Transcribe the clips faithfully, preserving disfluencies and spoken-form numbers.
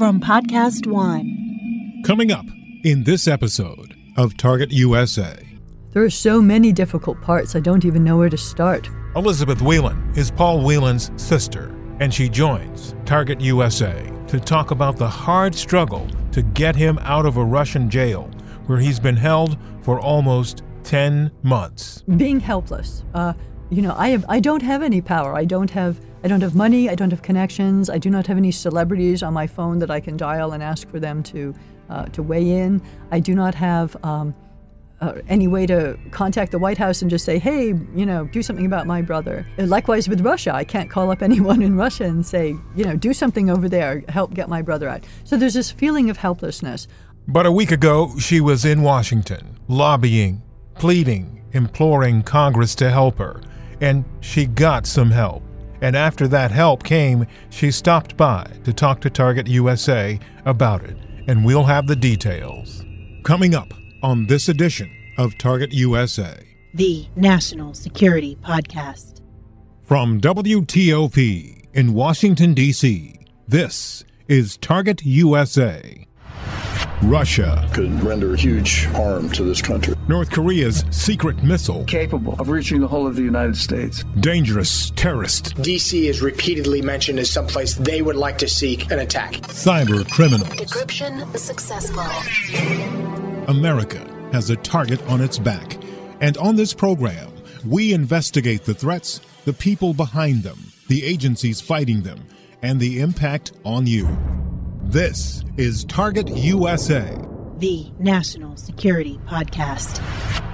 from Podcast One. Coming up in this episode of Target U S A. There are so many difficult parts, I don't even know where to start. Elizabeth Whelan is Paul Whelan's sister, and she joins Target U S A to talk about the hard struggle to get him out of a Russian jail where he's been held for almost ten months. Being helpless. Uh, you know, I have, I don't have any power. I don't have I don't have money. I don't have connections. I do not have any celebrities on my phone that I can dial and ask for them to uh, to weigh in. I do not have um, uh, any way to contact the White House and just say, hey, you know, do something about my brother. And likewise with Russia, I can't call up anyone in Russia and say, you know, do something over there, help get my brother out. So there's this feeling of helplessness. But a week ago, she was in Washington, lobbying, pleading, imploring Congress to help her, and she got some help. And after that help came, she stopped by to talk to Target U S A about it, and we'll have the details. Coming up on this edition of Target U S A. The National Security Podcast. From W T O P in Washington, D C, this is Target U S A. Russia could render huge harm to this country. North Korea's secret missile. Capable of reaching the whole of the United States. Dangerous terrorist. D C is repeatedly mentioned as someplace they would like to seek an attack. Cyber criminals. Decryption successful. America has a target on its back. And on this program, we investigate the threats, the people behind them, the agencies fighting them, and the impact on you. This is Target U S A. The National Security Podcast.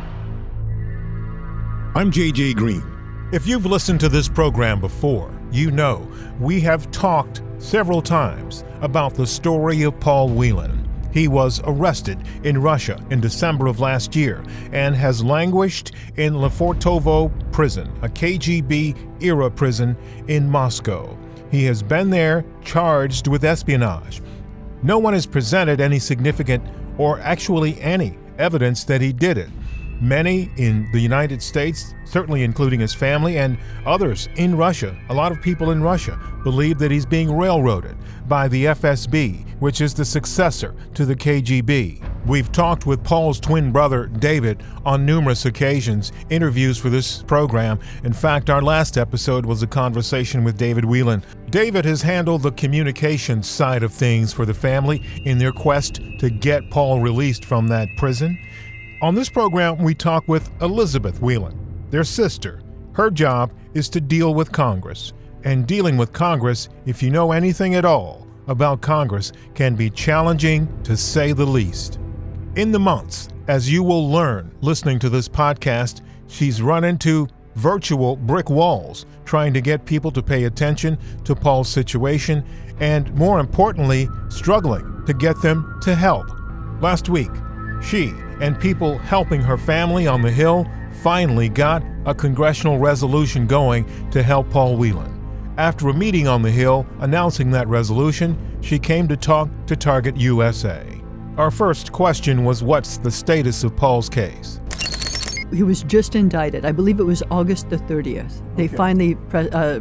I'm J J Green. If you've listened to this program before, you know we have talked several times about the story of Paul Whelan. He was arrested in Russia in December of last year and has languished in Lefortovo prison, a K G B-era prison in Moscow. He has been there charged with espionage. No one has presented any significant or actually any evidence that he did it. Many in the United States, certainly including his family and others in Russia, a lot of people in Russia believe that he's being railroaded by the F S B, which is the successor to the K G B. We've talked with Paul's twin brother, David, on numerous occasions, interviews for this program. In fact, our last episode was a conversation with David Whelan. David has handled the communications side of things for the family in their quest to get Paul released from that prison. On this program, we talk with Elizabeth Whelan, their sister. Her job is to deal with Congress. And dealing with Congress, if you know anything at all about Congress, can be challenging to say the least. In the months, as you will learn listening to this podcast, she's run into virtual brick walls trying to get people to pay attention to Paul's situation and, more importantly, struggling to get them to help. Last week, she and people helping her family on the Hill finally got a congressional resolution going to help Paul Whelan. After a meeting on the Hill announcing that resolution, she came to talk to Target U S A. Our first question was, what's the status of Paul's case? He was just indicted. I believe it was August the thirtieth. They okay. finally pre- uh,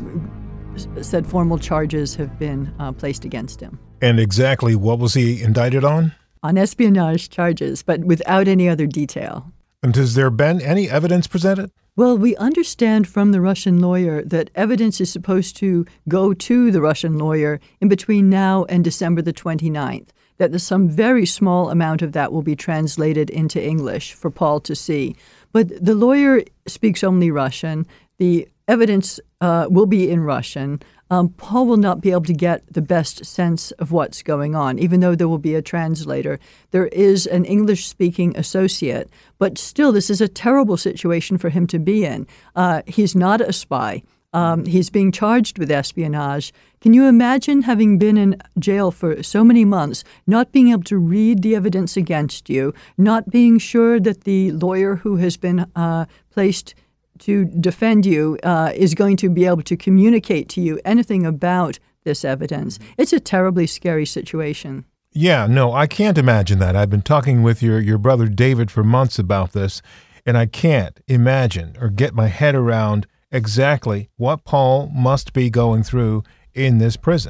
said formal charges have been uh, placed against him. And exactly what was he indicted on? On espionage charges, but without any other detail. And has there been any evidence presented? Well, we understand from the Russian lawyer that evidence is supposed to go to the Russian lawyer in between now and December the twenty-ninth, that there's some very small amount of that will be translated into English for Paul to see. But the lawyer speaks only Russian. The evidence uh, will be in Russian. Um, Paul will not be able to get the best sense of what's going on, even though there will be a translator. There is an English-speaking associate, but still this is a terrible situation for him to be in. Uh, he's not a spy. Um, he's being charged with espionage. Can you imagine having been in jail for so many months, not being able to read the evidence against you, not being sure that the lawyer who has been uh, placed to defend you uh, is going to be able to communicate to you anything about this evidence? It's a terribly scary situation. Yeah, no, I can't imagine that. I've been talking with your, your brother David for months about this, and I can't imagine or get my head around exactly what Paul must be going through in this prison.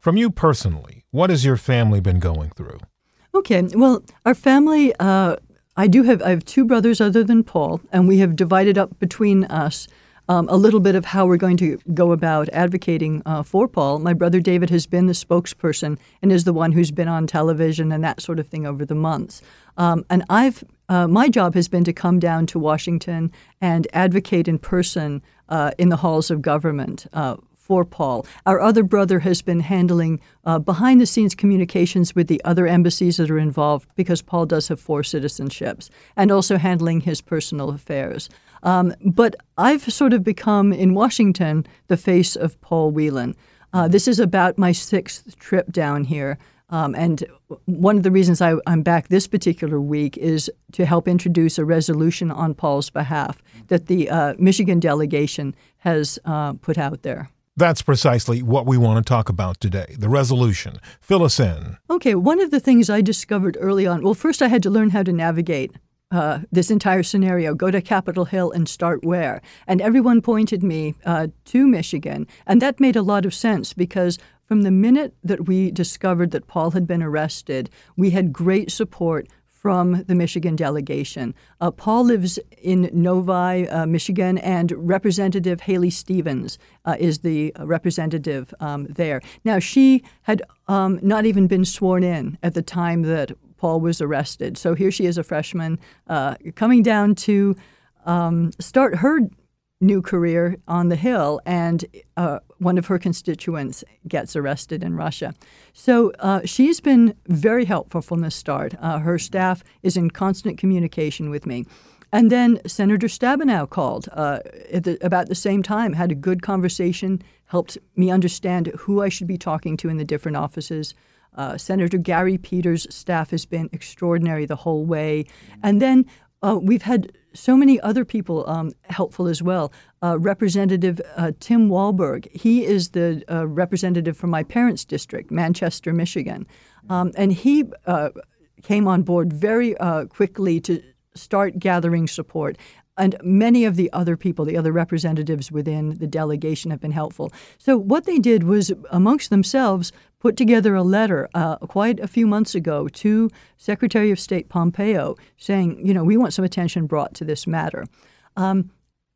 From you personally, what has your family been going through? Okay, well, our family, uh, I do have, I have two brothers other than Paul, and we have divided up between us um, a little bit of how we're going to go about advocating uh, for Paul. My brother David has been the spokesperson and is the one who's been on television and that sort of thing over the months. Um, and I've, uh, my job has been to come down to Washington and advocate in person uh, in the halls of government uh, for Paul. Our other brother has been handling uh, behind-the-scenes communications with the other embassies that are involved, because Paul does have four citizenships, and also handling his personal affairs. Um, but I've sort of become, in Washington, the face of Paul Whelan. Uh, this is about my sixth trip down here. Um, and one of the reasons I, I'm back this particular week is to help introduce a resolution on Paul's behalf that the uh, Michigan delegation has uh, put out there. That's precisely what we want to talk about today, the resolution. Fill us in. Okay, one of the things I discovered early on, well, first I had to learn how to navigate uh, this entire scenario, go to Capitol Hill and start where. And everyone pointed me uh, to Michigan. And that made a lot of sense, because from the minute that we discovered that Paul had been arrested, we had great support from the Michigan delegation. Uh, Paul lives in Novi, uh, Michigan, and Representative Haley Stevens uh, is the representative um, there. Now, she had um, not even been sworn in at the time that Paul was arrested. So here she is, a freshman, uh, coming down to um, start her new career on the Hill, and uh, one of her constituents gets arrested in Russia. So uh, she's been very helpful from the start. Uh, her staff is in constant communication with me. And then Senator Stabenow called uh, at the, about the same time, had a good conversation, helped me understand who I should be talking to in the different offices. Uh, Senator Gary Peters' staff has been extraordinary the whole way. And then uh, we've had so many other people um, helpful as well. Uh, Representative uh, Tim Walberg, he is the uh, representative from my parents' district, Manchester, Michigan. Um, and he uh, came on board very uh, quickly to start gathering support. And many of the other people, the other representatives within the delegation, have been helpful. So what they did was, amongst themselves, put together a letter uh, quite a few months ago to Secretary of State Pompeo saying, you know, we want some attention brought to this matter. Um,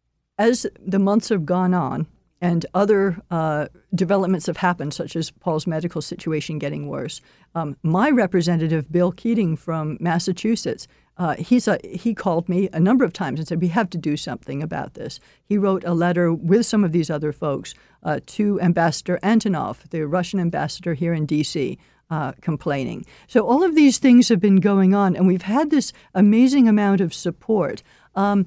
as the months have gone on and other uh, developments have happened, such as Paul's medical situation getting worse, um, my representative, Bill Keating from Massachusetts, Uh, he's a, he called me a number of times and said, we have to do something about this. He wrote a letter with some of these other folks uh, to Ambassador Antonov, the Russian ambassador here in D C, uh, complaining. So all of these things have been going on, and we've had this amazing amount of support. Um,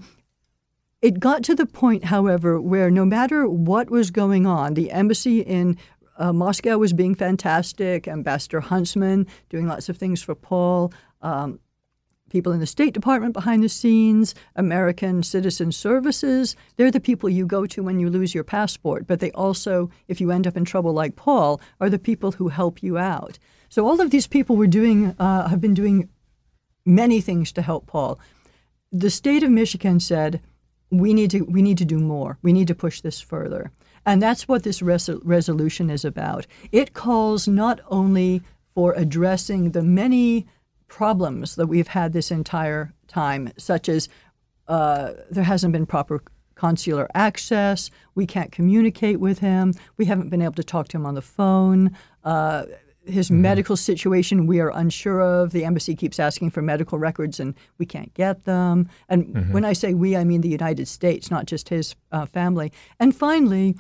it got to the point, however, where no matter what was going on, the embassy in uh, Moscow was being fantastic, Ambassador Huntsman doing lots of things for Paul, um, people in the State Department behind the scenes, American Citizen Services. They're the people you go to when you lose your passport. But they also, if you end up in trouble like Paul, are the people who help you out. So all of these people were doing, uh, have been doing many things to help Paul. The state of Michigan said, we need to, we need to do more. We need to push this further. And that's what this res- resolution is about. It calls not only for addressing the many problems that we've had this entire time, such as uh, there hasn't been proper consular access, we can't communicate with him, we haven't been able to talk to him on the phone, uh, his mm-hmm. medical situation we are unsure of, the embassy keeps asking for medical records and we can't get them. And mm-hmm. when I say we, I mean the United States, not just his uh, family. And finally,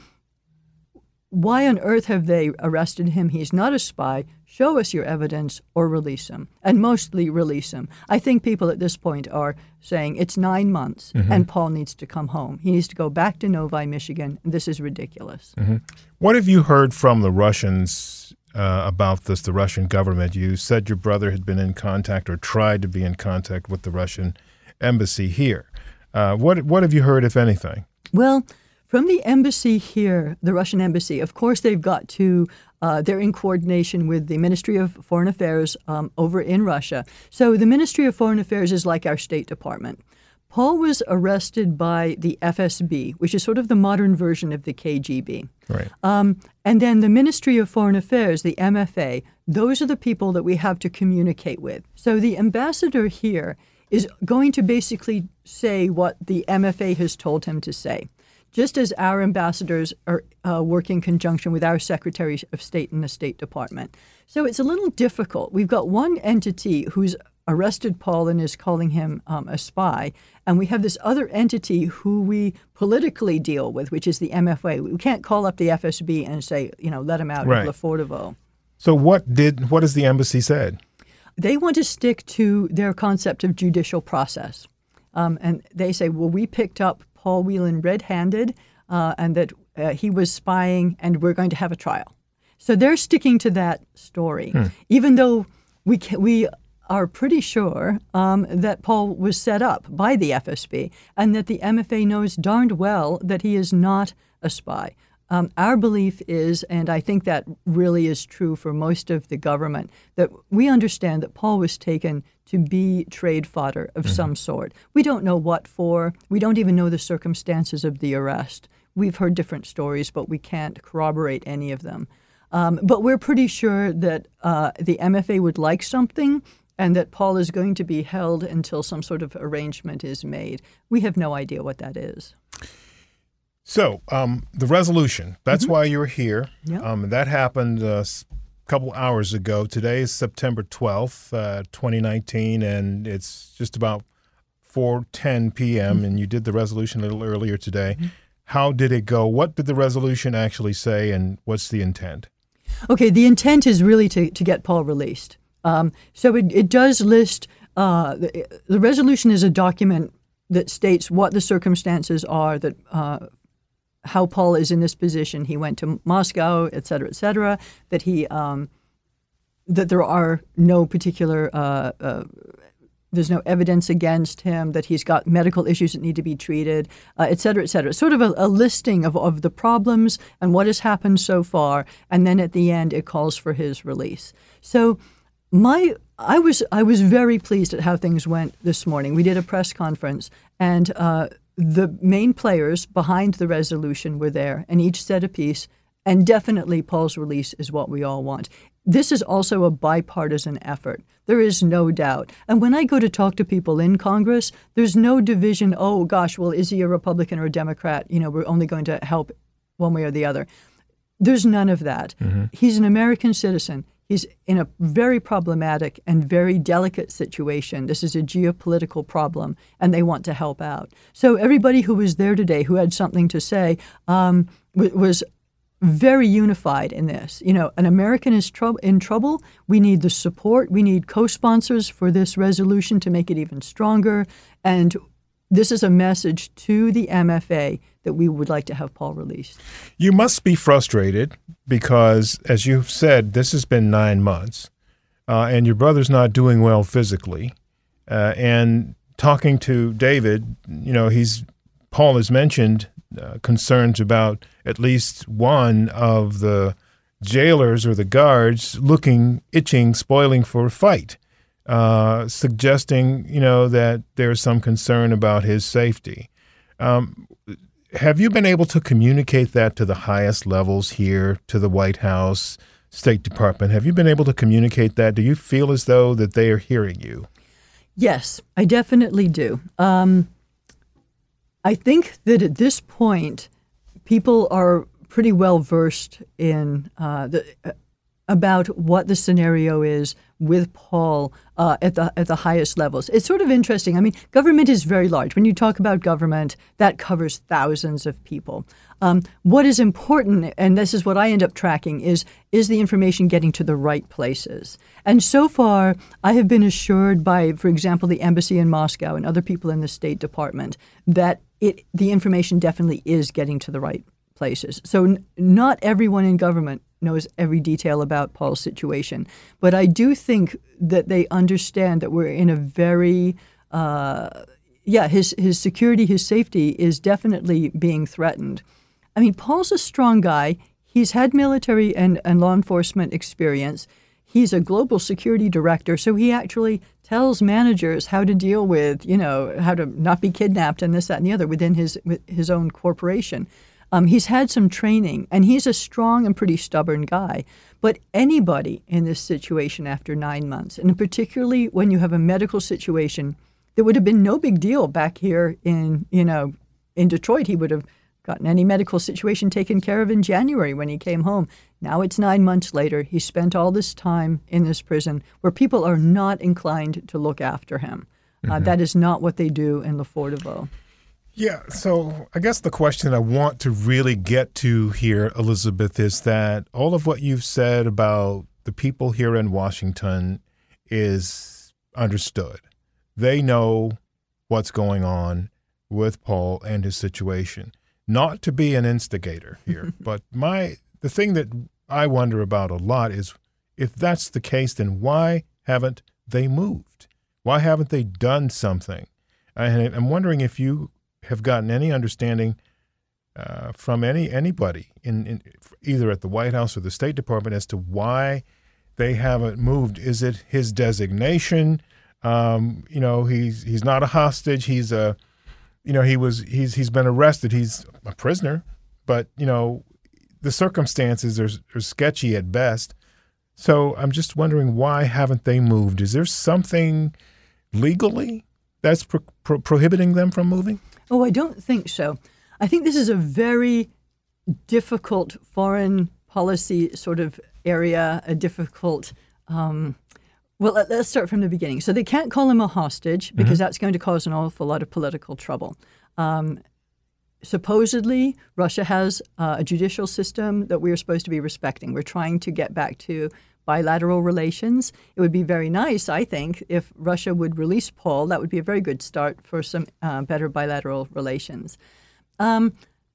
why on earth have they arrested him? He's not a spy. Show us your evidence or release him, and mostly release him. I think people at this point are saying it's nine months mm-hmm. and Paul needs to come home. He needs to go back to Novi, Michigan. This is ridiculous. Mm-hmm. What have you heard from the Russians uh, about this, the Russian government? You said your brother had been in contact or tried to be in contact with the Russian embassy here. Uh, what what have you heard, if anything? Well, from the embassy here, the Russian embassy, of course, they've got to, uh, they're in coordination with the Ministry of Foreign Affairs um, over in Russia. So the Ministry of Foreign Affairs is like our State Department. Paul was arrested by the F S B, which is sort of the modern version of the K G B. Right. Um, and then the Ministry of Foreign Affairs, the M F A, those are the people that we have to communicate with. So the ambassador here is going to basically say what the M F A has told him to say, just as our ambassadors are uh, work in conjunction with our Secretary of State in the State Department. So it's a little difficult. We've got one entity who's arrested Paul and is calling him um, a spy, and we have this other entity who we politically deal with, which is the M F A. We can't call up the F S B and say, you know, let him out right. of Lefortovo. So what did what has the embassy said? They want to stick to their concept of judicial process. Um, and they say, well, we picked up Paul Whelan red-handed uh, and that uh, he was spying and we're going to have a trial. So they're sticking to that story, hmm. even though we can, we are pretty sure um, that Paul was set up by the F S B and that the M F A knows darned well that he is not a spy. Um, our belief is, and I think that really is true for most of the government, that we understand that Paul was taken to be trade fodder of mm-hmm. some sort. We don't know what for. We don't even know the circumstances of the arrest. We've heard different stories, but we can't corroborate any of them. Um, but we're pretty sure that uh, the M F A would like something and that Paul is going to be held until some sort of arrangement is made. We have no idea what that is. So um, the resolution, that's mm-hmm. why you're here. Yep. Um, that happened uh, a couple hours ago. Today is September twelfth, uh, twenty nineteen, and it's just about four ten p.m., mm-hmm. and you did the resolution a little earlier today. Mm-hmm. How did it go? What did the resolution actually say, and what's the intent? Okay, the intent is really to, to get Paul released. Um, so it, it does list, uh, the, the resolution is a document that states what the circumstances are, that uh, how Paul is in this position. He went to Moscow, et cetera, et cetera, that he, um, that there are no particular, uh, uh, there's no evidence against him, that he's got medical issues that need to be treated, uh, et cetera, et cetera. Sort of a, a listing of, of the problems and what has happened so far. And then at the end, it calls for his release. So my, I was, I was very pleased at how things went this morning. We did a press conference, and uh, the main players behind the resolution were there, and each said a piece, and definitely Paul's release is what we all want. This is also a bipartisan effort. There is no doubt. And when I go to talk to people in Congress, there's no division, oh gosh, well, is he a Republican or a Democrat? You know, we're only going to help one way or the other. There's none of that. Mm-hmm. He's an American citizen. He's in a very problematic and very delicate situation. This is a geopolitical problem, and they want to help out. So everybody who was there today who had something to say um, w- was very unified in this. You know, an American is trou- in trouble. We need the support. We need co-sponsors for this resolution to make it even stronger. And this is a message to the M F A that we would like to have Paul released. You must be frustrated because, as you've said, this has been nine months, uh, and your brother's not doing well physically. Uh, and talking to David, you know, he's Paul has mentioned uh, concerns about at least one of the jailers or the guards looking, itching, spoiling for a fight, uh, suggesting, you know, that there's some concern about his safety. Um, have you been able to communicate that to the highest levels here, to the White House, State Department? Have you been able to communicate that? Do you feel as though that they are hearing you? Yes, I definitely do. Um, I think that at this point, people are pretty well versed in uh, the, uh, about what the scenario is with Paul uh, at the at the highest levels. It's sort of interesting. I mean, government is very large. When you talk about government, that covers thousands of people. Um, what is important, and this is what I end up tracking, is is the information getting to the right places. And so far, I have been assured by, for example, the embassy in Moscow and other people in the State Department that it the information definitely is getting to the right places. So n- not everyone in government knows every detail about Paul's situation. But I do think that they understand that we're in a very, uh, yeah, his, his security, his safety is definitely being threatened. I mean, Paul's a strong guy. He's had military and, and law enforcement experience. he's a global security director, so he actually tells managers how to deal with, you know, how to not be kidnapped and this, that, and the other within his his own corporation. Um, he's had some training, and he's a strong and pretty stubborn guy. But anybody in this situation after nine months, and particularly when you have a medical situation that would have been no big deal back here in, you know, in Detroit, he would have gotten any medical situation taken care of in January when he came home. Now it's nine months later. He spent all this time in this prison where people are not inclined to look after him. Mm-hmm. Uh, that is not what they do in Lefortovo. Yeah, so I guess the question I want to really get to here, Elizabeth, is that all of what you've said about the people here in Washington is understood. They know what's going on with Paul and his situation. Not to be an instigator here, but my the thing that I wonder about a lot is if that's the case, then why haven't they moved? Why haven't they done something? And I'm wondering if you have gotten any understanding uh, from any anybody in, in either at the White House or the State Department as to why they haven't moved. Is it his designation? Um, you know, he's he's not a hostage. He's a, you know, he was he's he's been arrested. He's a prisoner, but you know, the circumstances are, are sketchy at best. So I'm just wondering, why haven't they moved? Is there something legally that's pro- pro- prohibiting them from moving? Oh, I don't think so. I think this is a very difficult foreign policy sort of area, a difficult, um, well, let, let's start from the beginning. So they can't call him a hostage because mm-hmm. that's going to cause an awful lot of political trouble. Um, supposedly, Russia has uh, a judicial system that we are supposed to be respecting. We're trying to get back to bilateral relations. It would be very nice, I think, if Russia would release Paul. That would be a very good start for some uh, better bilateral relations. Um,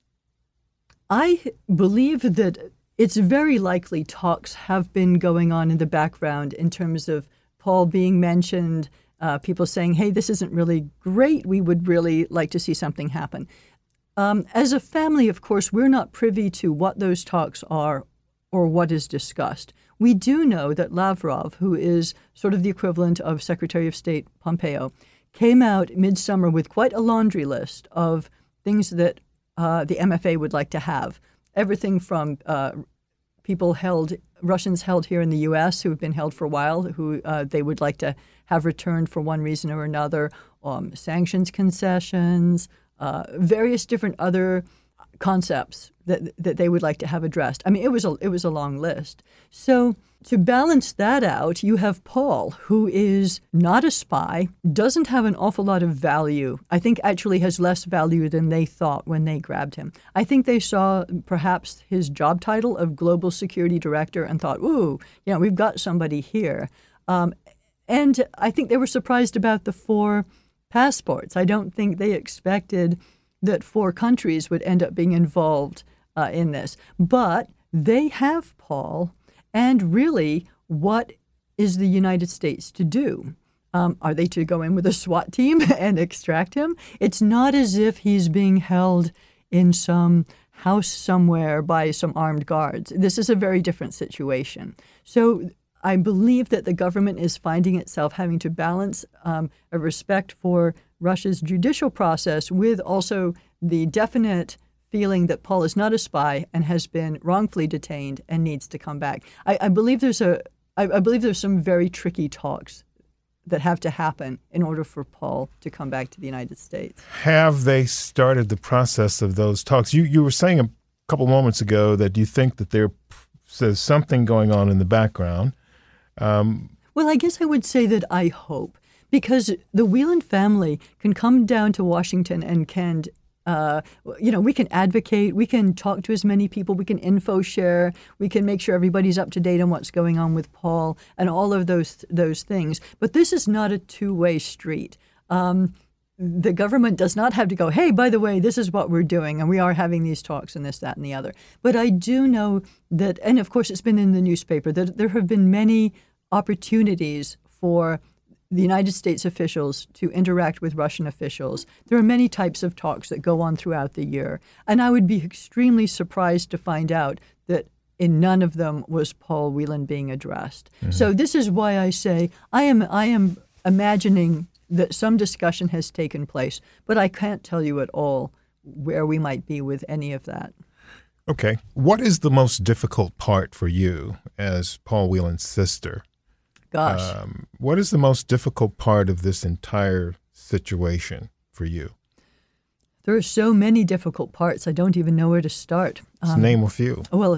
I believe that it's very likely talks have been going on in the background in terms of Paul being mentioned, uh, people saying, hey, this isn't really great. We would really like to see something happen. Um, as a family, of course, we're not privy to what those talks are or what is discussed. We do know that Lavrov, who is sort of the equivalent of Secretary of State Pompeo, came out midsummer with quite a laundry list of things that uh, the M F A would like to have. Everything from uh, people held, Russians held here in the U S who have been held for a while, who uh, they would like to have returned for one reason or another, um, sanctions concessions, uh, various different other concepts that that they would like to have addressed. I mean, it was a it was a long list. So to balance that out, you have Paul, who is not a spy, doesn't have an awful lot of value. I think actually has less value than they thought when they grabbed him. I think they saw perhaps his job title of Global Security Director and thought, ooh, you know, we've got somebody here. Um, and I think they were surprised about the four passports. I don't think they expected that four countries would end up being involved uh, in this. But they have Paul, and really, what is the United States to do? Um, are they to go in with a SWAT team and extract him? It's not as if he's being held in some house somewhere by some armed guards. This is a very different situation. So I believe that the government is finding itself having to balance um, a respect for Russia's judicial process with also the definite feeling that Paul is not a spy and has been wrongfully detained and needs to come back. I, I believe there's a I, I believe there's some very tricky talks that have to happen in order for Paul to come back to the United States. Have they started the process of those talks? You you were saying a couple moments ago that you think that there's something going on in the background. Um, well, I guess I would say that I hope, because the Whelan family can come down to Washington and can, uh, you know, we can advocate, we can talk to as many people, we can info share, we can make sure everybody's up to date on what's going on with Paul and all of those those things. But this is not a two-way street. Um, the government does not have to go, hey, by the way, this is what we're doing, and we are having these talks and this, that, and the other. But I do know that, and of course it's been in the newspaper, that there have been many opportunities for the United States officials to interact with Russian officials. There are many types of talks that go on throughout the year. And I would be extremely surprised to find out that in none of them was Paul Whelan being addressed. Mm-hmm. So this is why I say I am I am imagining that some discussion has taken place, but I can't tell you at all where we might be with any of that. Okay. What is the most difficult part for you as Paul Whelan's sister? Gosh. Um, what is the most difficult part of this entire situation for you? There are so many difficult parts. I don't even know where to start. Um, name a few. Well,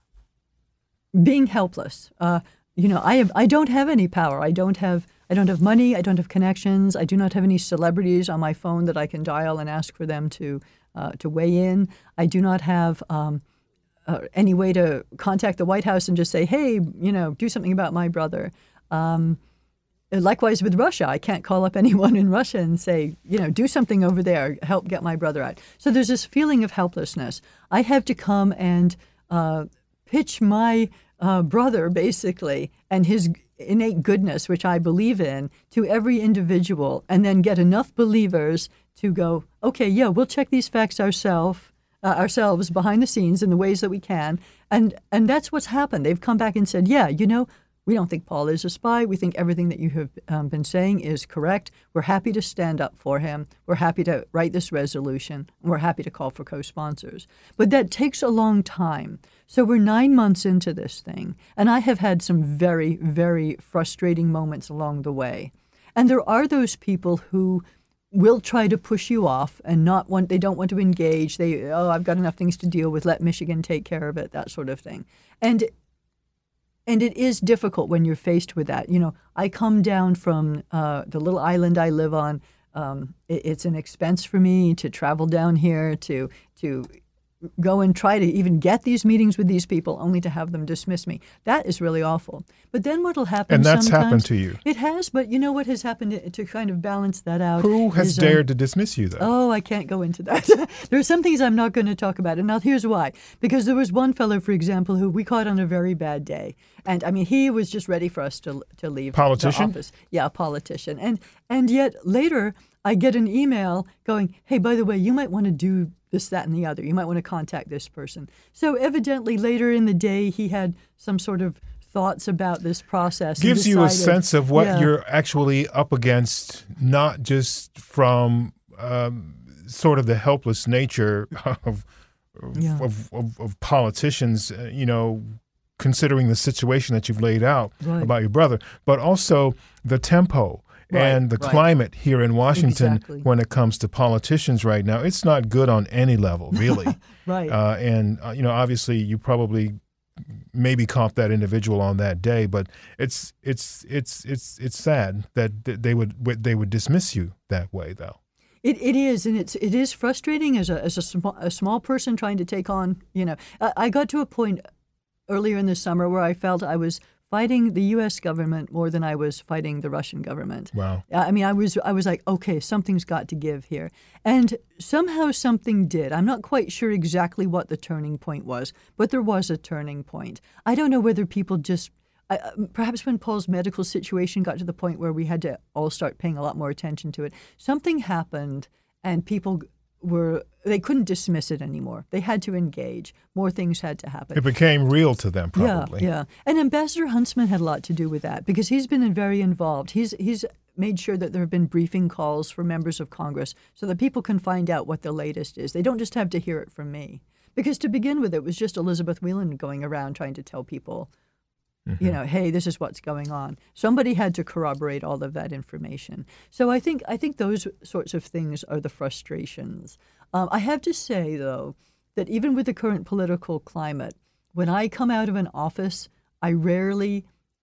being helpless. Uh, you know, I have, I don't have any power. I don't have I don't have money. I don't have connections. I do not have any celebrities on my phone that I can dial and ask for them to uh, to weigh in. I do not have um, uh, any way to contact the White House and just say, hey, you know, do something about my brother. Um, likewise with Russia, I can't call up anyone in Russia and say, you know, do something over there, help get my brother out. So there's this feeling of helplessness. I have to come and uh, pitch my uh, brother, basically, and his innate goodness, which I believe in, to every individual, and then get enough believers to go, okay, yeah, we'll check these facts ourselves. Uh, ourselves behind the scenes in the ways that we can. And and that's what's happened. They've come back and said, yeah, you know, we don't think Paul is a spy. We think everything that you have um, been saying is correct. We're happy to stand up for him. We're happy to write this resolution. We're happy to call for co-sponsors. But that takes a long time. So we're nine months into this thing. And I have had some very, very frustrating moments along the way. And there are those people who will try to push you off and not want, they don't want to engage. They, oh, I've got enough things to deal with. Let Michigan take care of it, that sort of thing. And And it is difficult when you're faced with that. You know, I come down from uh, the little island I live on. Um, it, it's an expense for me to travel down here to to go and try to even get these meetings with these people, only to have them dismiss me. That is really awful. But then what will happen? And that's sometimes, happened to you. It has, but you know what has happened to, to kind of balance that out? Who has is, dared um, to dismiss you, though? Oh, I can't go into that. There are some things I'm not going to talk about, and now here's why. Because there was one fellow, for example, who we caught on a very bad day, and I mean, he was just ready for us to to leave politician? the office. Yeah, a politician, and and yet later I get an email going, "Hey, by the way, you might want to do this, that, and the other. You might want to contact this person." So evidently, later in the day, he had some sort of thoughts about this process. Gives decided, you a sense of what yeah. you're actually up against, not just from um, sort of the helpless nature of yeah. of, of, of politicians, uh, you know, considering the situation that you've laid out right. about your brother, but also the tempo. Right, and the right. climate here in Washington exactly. when it comes to politicians right now, it's not good on any level, really. right. Uh, and, uh, you know, obviously you probably maybe caught that individual on that day, but it's it's it's it's it's sad that they would they would dismiss you that way, though. It it is, and it's it is frustrating as a as a small, a small person trying to take on. You know, I, I got to a point earlier in the summer where I felt I was fighting the U S government more than I was fighting the Russian government. Wow. I mean, I was I was like, okay, something's got to give here. And somehow something did. I'm not quite sure exactly what the turning point was, but there was a turning point. I don't know whether people just, I, perhaps when Paul's medical situation got to the point where we had to all start paying a lot more attention to it, something happened and people were, they couldn't dismiss it anymore. They had to engage. More things had to happen. It became real to them, probably. Yeah, yeah. And Ambassador Huntsman had a lot to do with that because he's been very involved. He's he's made sure that there have been briefing calls for members of Congress so that people can find out what the latest is. They don't just have to hear it from me. Because to begin with, it was just Elizabeth Whelan going around trying to tell people, mm-hmm. you know, hey, this is what's going on. Somebody had to corroborate all of that information. So I think I think those sorts of things are the frustrations. Um, I have to say, though, that even with the current political climate, when I come out of an office, I rarely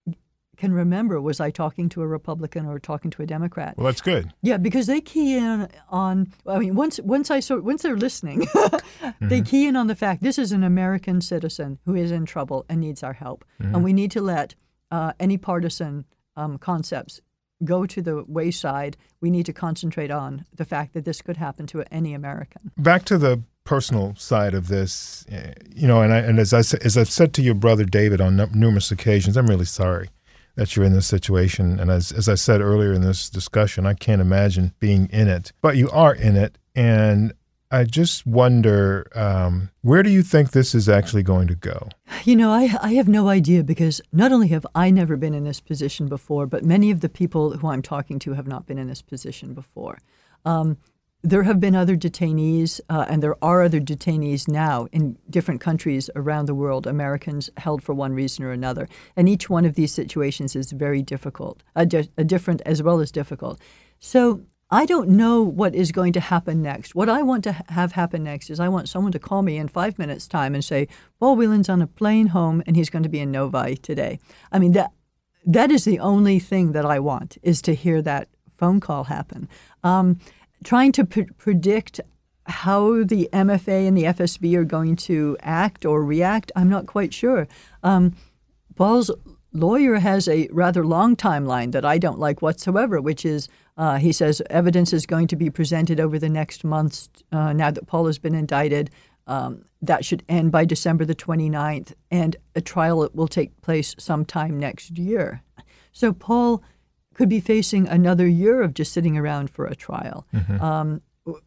can remember, was I talking to a Republican or talking to a Democrat? Well, that's good. Yeah, because they key in on, I mean, once once I sort, once they're listening, mm-hmm. they key in on the fact this is an American citizen who is in trouble and needs our help. Mm-hmm. And we need to let uh, any partisan um, concepts go to the wayside. We need to concentrate on the fact that this could happen to any American. Back to the personal side of this, you know, and I, and as I as I've said to your brother David on n- numerous occasions, I'm really sorry that you're in this situation. And as as I said earlier in this discussion, I can't imagine being in it, but you are in it, and I just wonder, um, where do you think this is actually going to go? You know, I, I have no idea, because not only have I never been in this position before, but many of the people who I'm talking to have not been in this position before. Um, there have been other detainees, uh, and there are other detainees now in different countries around the world, Americans held for one reason or another. And each one of these situations is very difficult, uh, di- uh, different as well as difficult. So I don't know what is going to happen next. What I want to ha- have happen next is I want someone to call me in five minutes' time and say, Paul Whelan's on a plane home and he's going to be in Novi today. I mean, that that is the only thing that I want, is to hear that phone call happen. Um, trying to p- predict how the M F A and the F S B are going to act or react, I'm not quite sure. Um, Paul's lawyer has a rather long timeline that I don't like whatsoever, which is uh, he says evidence is going to be presented over the next months uh, now that Paul has been indicted. Um, that should end by December the twenty-ninth, and a trial will take place sometime next year. So Paul could be facing another year of just sitting around for a trial. Mm-hmm. Um,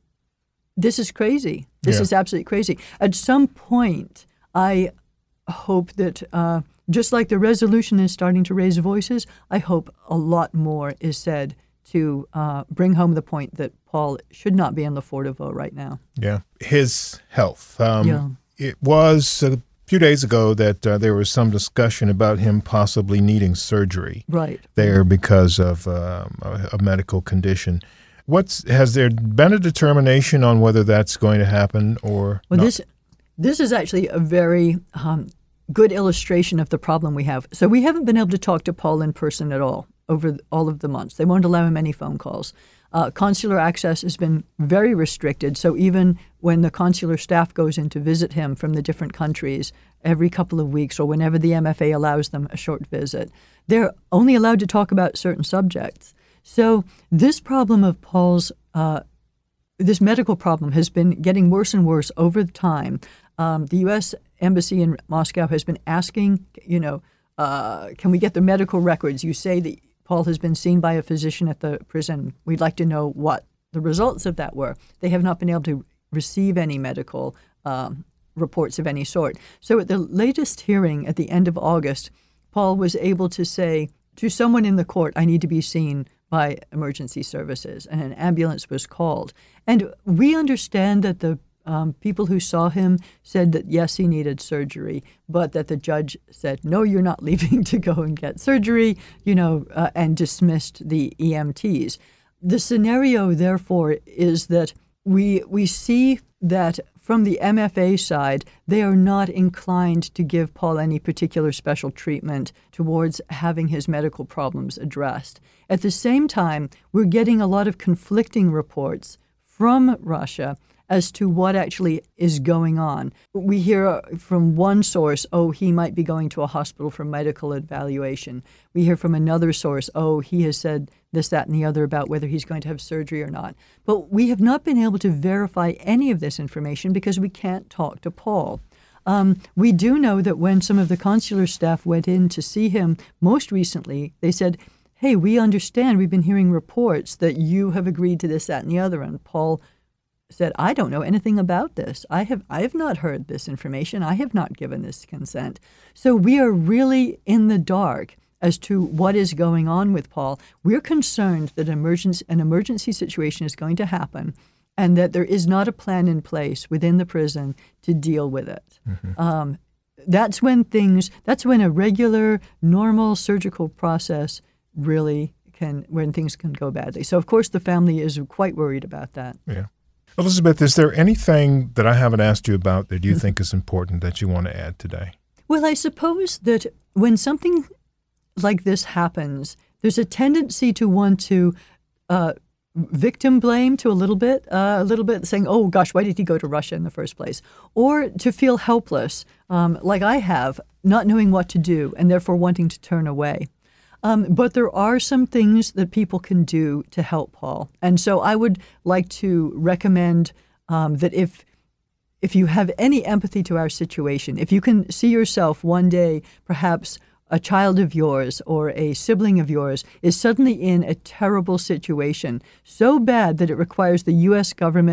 this is crazy. This yeah. is absolutely crazy. At some point, I hope that uh, just like the resolution is starting to raise voices, I hope a lot more is said to uh, bring home the point that Paul should not be in Lefortovo right now. Yeah. His health. Um, yeah. It was a few days ago that uh, there was some discussion about him possibly needing surgery right. there because of um, a, a medical condition. What's has there been a determination on whether that's going to happen or well, not? This, this is actually a very um, good illustration of the problem we have. So we haven't been able to talk to Paul in person at all over all of the months. They won't allow him any phone calls. Uh, consular access has been very restricted, so even when the consular staff goes in to visit him from the different countries every couple of weeks or whenever the M F A allows them a short visit, they're only allowed to talk about certain subjects. So this problem of Paul's, uh, this medical problem has been getting worse and worse over time. Um, the U S Embassy in Moscow has been asking, you know, uh, can we get the medical records? You say that Paul has been seen by a physician at the prison. We'd like to know what the results of that were. They have not been able to receive any medical um, reports of any sort. So at the latest hearing at the end of August, Paul was able to say to someone in the court, I need to be seen by emergency services, and an ambulance was called. And we understand that the Um, people who saw him said that, yes, he needed surgery, but that the judge said, no, you're not leaving to go and get surgery, you know, uh, and dismissed the E M Ts. The scenario, therefore, is that we we see that from the M F A side, they are not inclined to give Paul any particular special treatment towards having his medical problems addressed. At the same time, we're getting a lot of conflicting reports from Russia as to what actually is going on. We hear from one source, oh, he might be going to a hospital for medical evaluation. We hear from another source, oh, he has said this, that, and the other about whether he's going to have surgery or not. But we have not been able to verify any of this information because we can't talk to Paul. Um, we do know that when some of the consular staff went in to see him most recently, they said, hey, we understand, we've been hearing reports that you have agreed to this, that, and the other. And Paul said, I don't know anything about this. I have I have not heard this information. I have not given this consent. So we are really in the dark as to what is going on with Paul. We're concerned that emergency, an emergency situation is going to happen and that there is not a plan in place within the prison to deal with it. Mm-hmm. Um, that's when things, that's when a regular, normal surgical process really can, when things can go badly. So, of course, the family is quite worried about that. Yeah. Elizabeth, is there anything that I haven't asked you about that you mm-hmm. think is important that you want to add today? Well, I suppose that when something like this happens, there's a tendency to want to uh, victim blame to a little bit, uh, a little bit saying, oh, gosh, why did he go to Russia in the first place? Or to feel helpless, um, like I have, not knowing what to do and therefore wanting to turn away. Um, but there are some things that people can do to help Paul. And so I would like to recommend um, that if if you have any empathy to our situation, if you can see yourself one day, perhaps a child of yours or a sibling of yours is suddenly in a terrible situation, so bad that it requires the U S government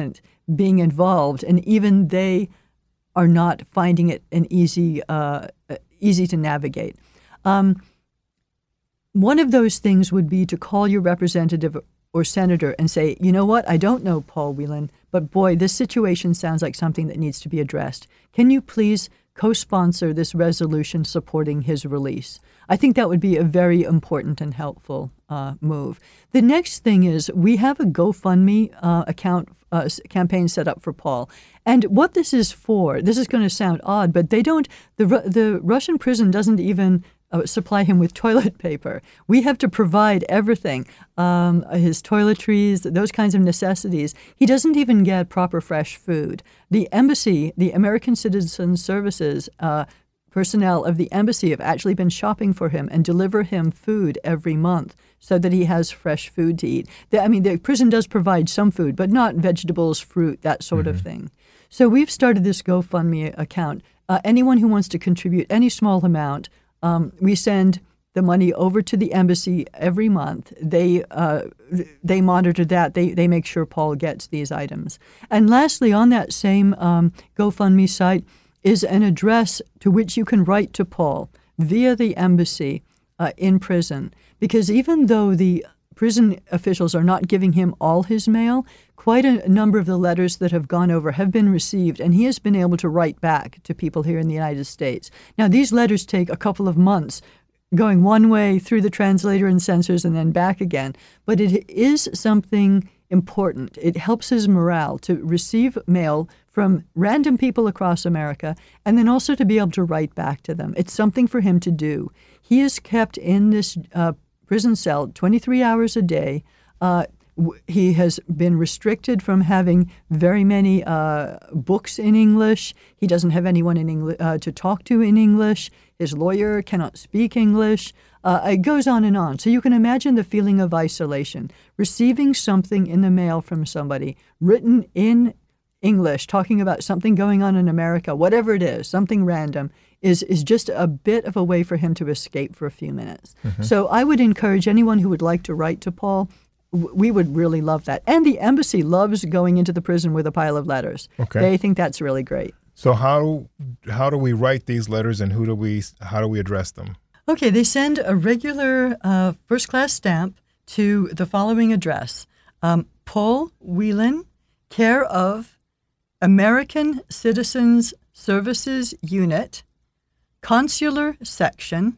being involved, and even they are not finding it an easy uh, easy to navigate. Um, one of those things would be to call your representative or senator and say, you know what, I don't know Paul Whelan, but boy, this situation sounds like something that needs to be addressed. Can you please co-sponsor this resolution supporting his release? I think that would be a very important and helpful uh, move. The next thing is we have a GoFundMe uh, account uh, campaign set up for Paul. And what this is for, this is going to sound odd, but they don't, the, the Russian prison doesn't even uh, supply him with toilet paper. We have to provide everything, um, his toiletries, those kinds of necessities. He doesn't even get proper fresh food. The embassy, the American Citizen Services uh, personnel of the embassy have actually been shopping for him and deliver him food every month so that he has fresh food to eat. The, I mean, the prison does provide some food, but not vegetables, fruit, that sort mm-hmm. of thing. So we've started this GoFundMe account. Uh, anyone who wants to contribute any small amount, um, we send the money over to the embassy every month. They uh, they monitor that. They they make sure Paul gets these items. And lastly, on that same um, GoFundMe site is an address to which you can write to Paul via the embassy uh, in prison. Because even though the prison officials are not giving him all his mail, quite a number of the letters that have gone over have been received, and he has been able to write back to people here in the United States. Now, these letters take a couple of months, going one way through the translator and censors and then back again. But it is something important. It helps his morale to receive mail from random people across America and then also to be able to write back to them. It's something for him to do. He is kept in this uh, prison cell twenty-three hours a day. Uh, w- he has been restricted from having very many uh, books in English. He doesn't have anyone in Engli- uh, to talk to in English. His lawyer cannot speak English. Uh, it goes on and on. So you can imagine the feeling of isolation. Receiving something in the mail from somebody written in English, talking about something going on in America, whatever it is, something random, is, is just a bit of a way for him to escape for a few minutes. Mm-hmm. So I would encourage anyone who would like to write to Paul. W- we would really love that. And the embassy loves going into the prison with a pile of letters. Okay. They think that's really great. So how how do we write these letters, and who do we how do we address them? Okay, they send a regular uh, first-class stamp to the following address. Um, Paul Whelan, care of American Citizens Services Unit, Consular Section,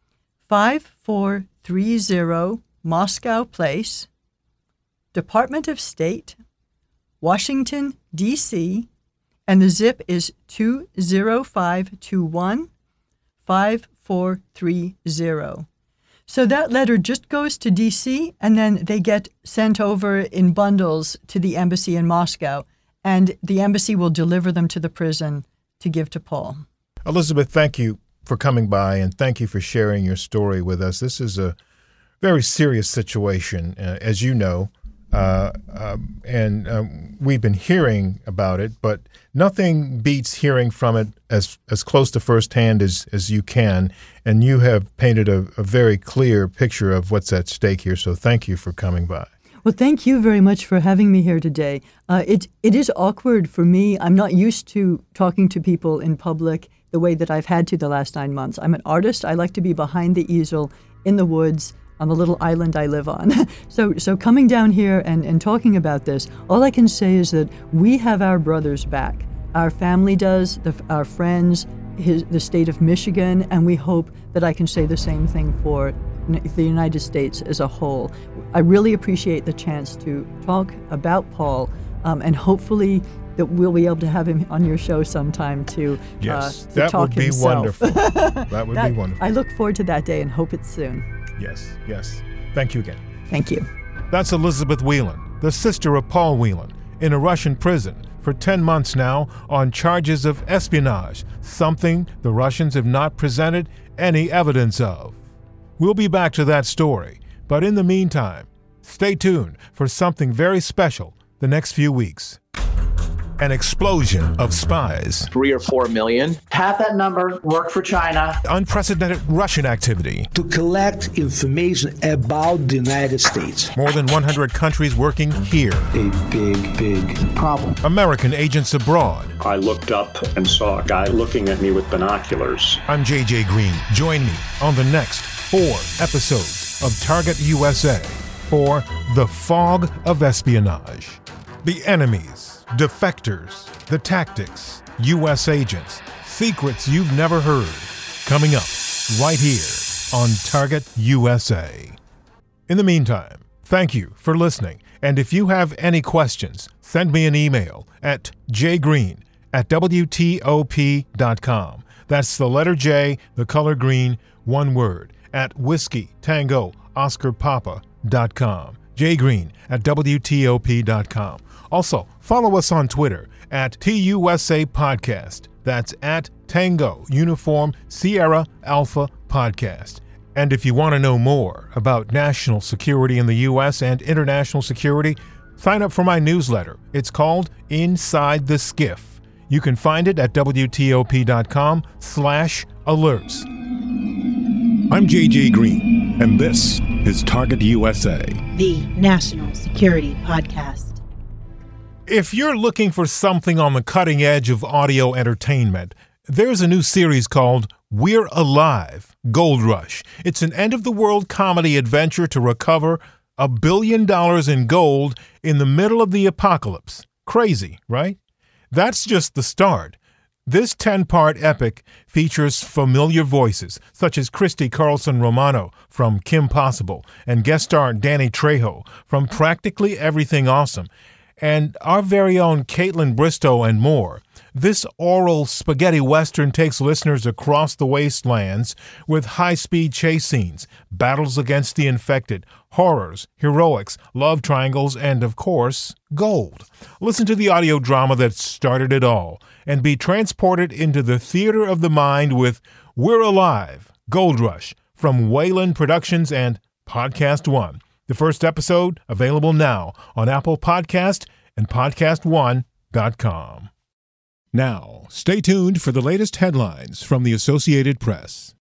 five four three zero Moscow Place, Department of State, Washington, D C, and the zip is two zero five two one, five four three zero. So that letter just goes to D C, and then they get sent over in bundles to the embassy in Moscow, and the embassy will deliver them to the prison to give to Paul. Elizabeth, thank you for coming by, and thank you for sharing your story with us. This is a very serious situation, uh, as you know, uh, um, and um, we've been hearing about it, but nothing beats hearing from it as as close to firsthand as, as you can, and you have painted a, a very clear picture of what's at stake here, so thank you for coming by. Well, thank you very much for having me here today. Uh, it it is awkward for me. I'm not used to talking to people in public the way that I've had to the last nine months. I'm an artist. I like to be behind the easel in the woods on the little island I live on. so so coming down here and, and talking about this, all I can say is that we have our brothers back. Our family does, the, our friends, his, the state of Michigan, and we hope that I can say the same thing for the United States as a whole. I really appreciate the chance to talk about Paul, um, and hopefully that we'll be able to have him on your show sometime to, yes, uh, to that talk would be himself. wonderful. That would that, be wonderful. I look forward to that day and hope it's soon. Yes, yes. Thank you again. Thank you. That's Elizabeth Whelan, the sister of Paul Whelan, in a Russian prison for ten months now on charges of espionage, something the Russians have not presented any evidence of. We'll be back to that story, but in the meantime, stay tuned for something very special the next few weeks. An explosion of spies. Three or four million. Half that number worked for China. Unprecedented Russian activity. To collect information about the United States. More than one hundred countries working here. A big, big problem. American agents abroad. I looked up and saw a guy looking at me with binoculars. I'm J J Green. Join me on the next four episodes of Target U S A for The Fog of Espionage. The enemies, defectors, the tactics, U S agents, secrets you've never heard. Coming up right here on Target U S A. In the meantime, thank you for listening. And if you have any questions, send me an email at jgreen at W T O P dot com. That's the letter J, the color green, one word, at whiskey tango oscar papa dot com. jgreen at W T O P dot com. Also, follow us on Twitter at T U S A Podcast. That's at Tango Uniform Sierra Alpha Podcast. And if you want to know more about national security in the U S and international security, sign up for my newsletter. It's called Inside the Skiff. You can find it at W T O P dot com slash alerts. I'm J J Green, and this is Target U S A, the National Security Podcast. If you're looking for something on the cutting edge of audio entertainment, there's a new series called We're Alive, Gold Rush. It's an end-of-the-world comedy adventure to recover a billion dollars in gold in the middle of the apocalypse. Crazy, right? That's just the start. This ten-part epic features familiar voices, such as Christy Carlson Romano from Kim Possible and guest star Danny Trejo from Practically Everything Awesome, and our very own Caitlin Bristow and more. This oral spaghetti western takes listeners across the wastelands with high-speed chase scenes, battles against the infected, horrors, heroics, love triangles, and, of course, gold. Listen to the audio drama that started it all and be transported into the theater of the mind with We're Alive, Gold Rush from Wayland Productions and Podcast One. The first episode available now on Apple Podcast and podcast one dot com. Now, stay tuned for the latest headlines from the Associated Press.